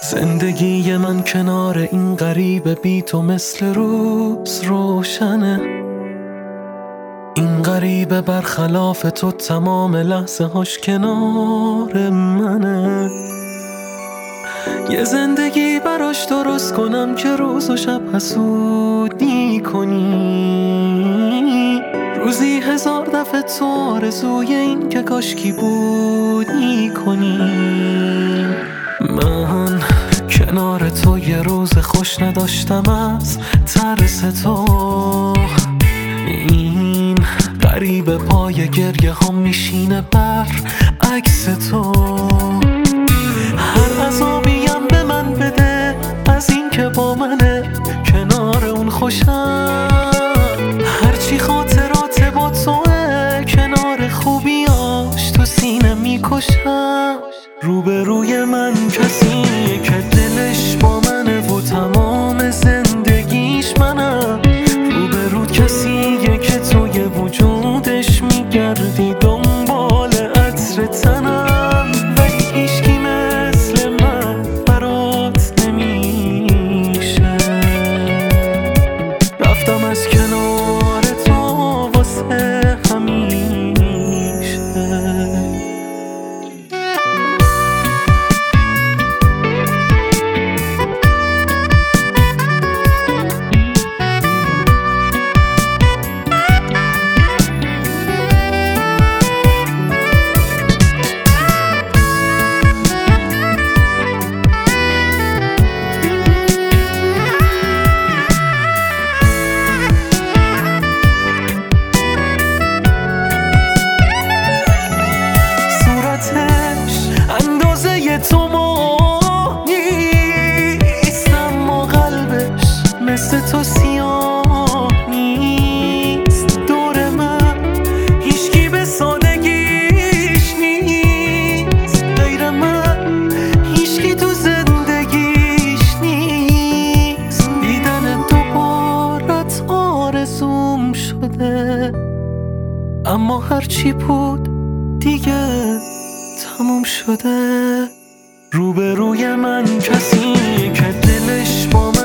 زندگی من کنار این غریبه بی تو مثل روز روشنه. این غریبه برخلاف تو تمام لحظه هاش کنار منه. یه زندگی براش درست کنم که روز و شب حسودی کنی. روزی 1000 دفعه تو آرزوی این که کاشکی بودی کنی. من کنار تو یه روز خوش نداشتم از ترس تو. این غریبه پای گریه ها میشینه بر عکس تو. هر عذابیم به من بده از این که با منه کنار اون خوشم. هرچی خاطرات با توه کنار خوبیاش تو سینه میکشم. روبروی من کسیه که دلش با منه و تمام زندگیش منم. روبرو کسیه که توی وجودش میگردی دنبال عطر تنم. ولی هیچکی مثل من برات نمیشه. رفتم از کنار تو واسه همیشه. تو ما نیست اما قلبش مثل تو سیاه نیست. دور من هیچکی به سادگیش نیست. غیر من هیچکی تو زندگیش نیست. دیدن دوبارت آرزوم شده. اما هرچی بود دیگه تموم شده. روبروی من کسی که دلش با